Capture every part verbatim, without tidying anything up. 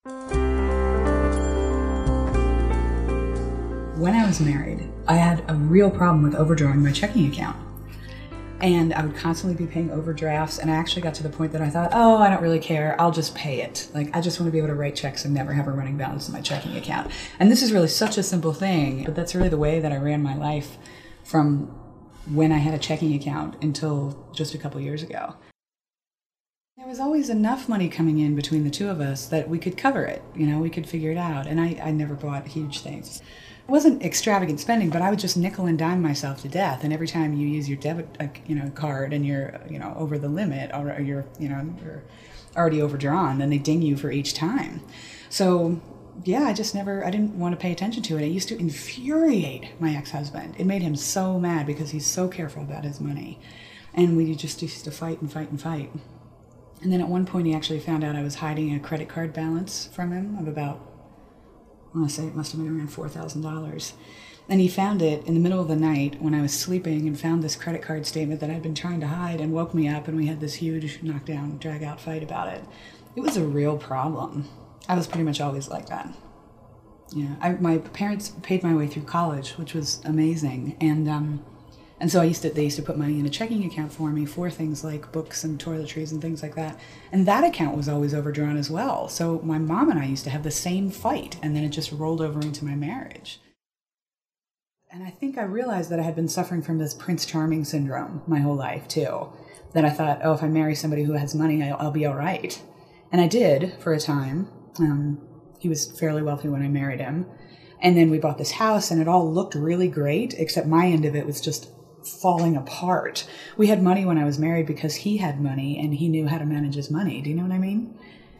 When I was married, I had a real problem with overdrawing my checking account. And I would constantly be paying overdrafts, and I actually got to the point that I thought, oh, I don't really care, I'll just pay it. Like, I just want to be able to write checks and never have a running balance in my checking account. And this is really such a simple thing, but that's really the way that I ran my life from when I had a checking account until just a couple years ago. There was always enough money coming in between the two of us that we could cover it, you know, we could figure it out. And I, I never bought huge things. It wasn't extravagant spending, but I would just nickel and dime myself to death. And every time you use your debit, uh, you know, card and you're, you know, over the limit, or you're, you know, you're already overdrawn, then they ding you for each time. So, yeah, I just never, I didn't want to pay attention to it. It used to infuriate my ex-husband. It made him so mad because he's so careful about his money. And we just used to fight and fight and fight. And then at one point he actually found out I was hiding a credit card balance from him of about, I want to say it must have been around four thousand dollars. And he found it in the middle of the night when I was sleeping and found this credit card statement that I'd been trying to hide, and woke me up, and we had this huge knockdown, drag-out fight about it. It was a real problem. I was pretty much always like that. You know, I, my parents paid my way through college, which was amazing. And um, and so I used to, they used to put money in a checking account for me for things like books and toiletries and things like that. And that account was always overdrawn as well. So my mom and I used to have the same fight, and then it just rolled over into my marriage. And I think I realized that I had been suffering from this Prince Charming syndrome my whole life too. That I thought, oh, if I marry somebody who has money, I'll, I'll be all right. And I did for a time. Um, he was fairly wealthy when I married him. And then we bought this house, and it all looked really great, except my end of it was just falling apart. We had money when I was married because he had money and he knew how to manage his money. Do you know what I mean?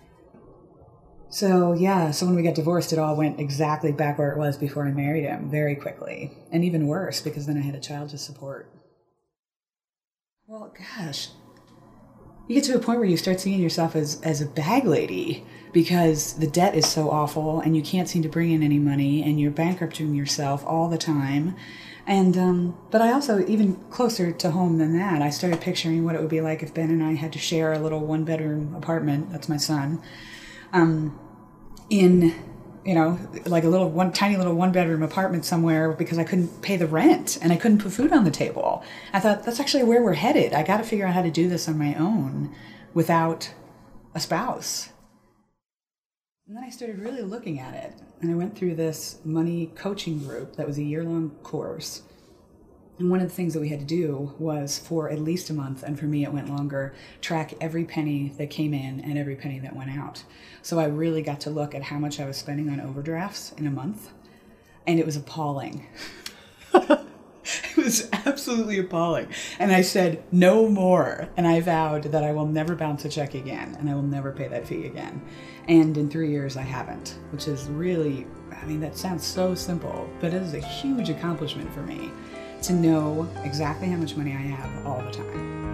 So yeah, so when we got divorced, it all went exactly back where it was before I married him, very quickly. And even worse, because then I had a child to support. Well, gosh, you get to a point where you start seeing yourself as, as a bag lady, because the debt is so awful and you can't seem to bring in any money, and you're bankrupting yourself all the time. And, um, but I also, even closer to home than that, I started picturing what it would be like if Ben and I had to share a little one-bedroom apartment, that's my son, um, in, you know, like a little, one tiny little one-bedroom apartment somewhere, because I couldn't pay the rent and I couldn't put food on the table. I thought, that's actually where we're headed. I got to figure out how to do this on my own without a spouse. And then I started really looking at it, and I went through this money coaching group that was a year-long course. And one of the things that we had to do was, for at least a month, and for me it went longer, track every penny that came in and every penny that went out. So I really got to look at how much I was spending on overdrafts in a month, and it was appalling. It was absolutely appalling. And I said, no more. And I vowed that I will never bounce a check again, and I will never pay that fee again. And in three years, I haven't, which is really, I mean, that sounds so simple, but it is a huge accomplishment for me to know exactly how much money I have all the time.